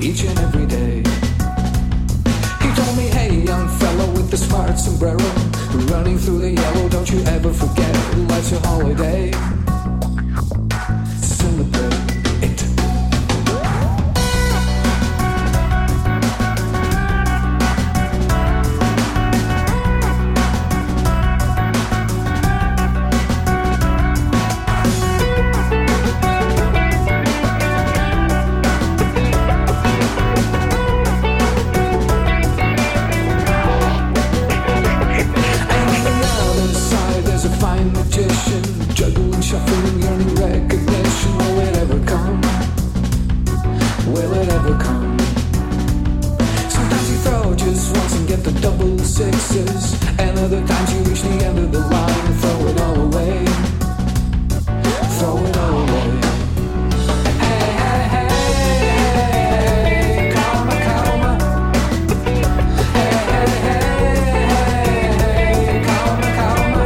each and every day. He told me, hey young fellow with the smart sombrero, running through the yellow, don't you ever forget, life's a holiday. Celebrate it. Juggling, shuffling, yearning recognition. Will it ever come? Will it ever come? Sometimes you throw just once and get the double sixes, and other times you reach the end of the line and throw it all away. Throw it all away. Hey, hey, hey, karma, karma. Hey, hey, hey, karma, karma.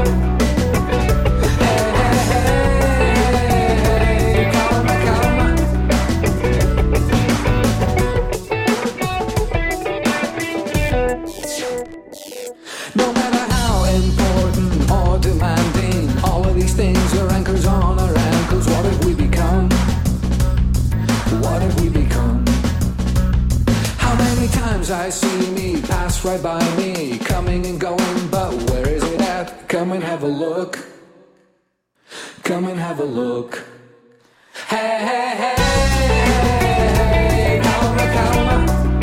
No matter how important or demanding, all of these things are anchors on our ankles. What have we become? What have we become? How many times I see me pass right by me, coming and going, but where is it at? Come and have a look. Come and have a look. Hey, hey, hey, karma, karma.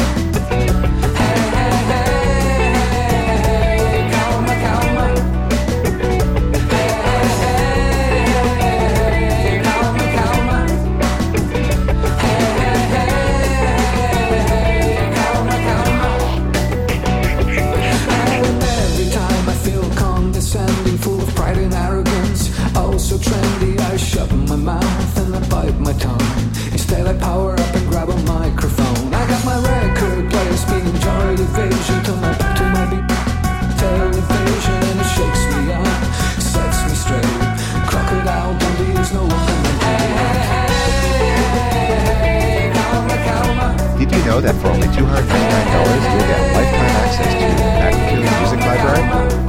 So trendy, I shut my mouth and I bite my tongue. Instead I power up and grab a microphone. I got my record player speaking joy division to my television, and it shakes me up, sets me straight. Crocodile Dundee is no longer my hey, karma, karma. Did you know that for only $299 you'll get lifetime access to the Magnitude Music Library?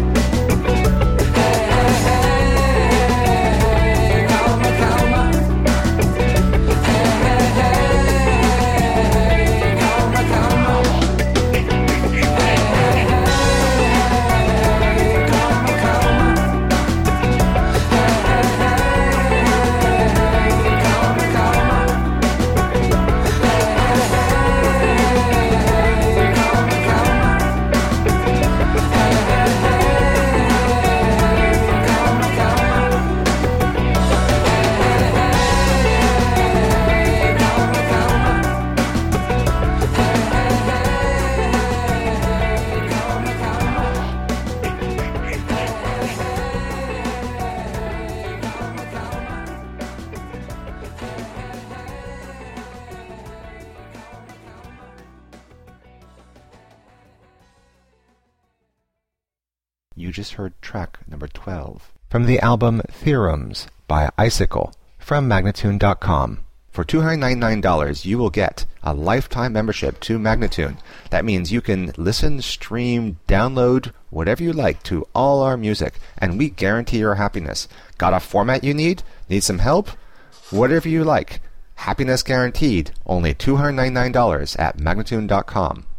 You just heard track number 12 from the album Theorems by Icicle from Magnatune.com. For $299, you will get a lifetime membership to Magnatune. That means you can listen, stream, download, whatever you like to all our music, and we guarantee your happiness. Got a format you need? Need some help? Whatever you like. Happiness guaranteed. Only $299 at Magnatune.com.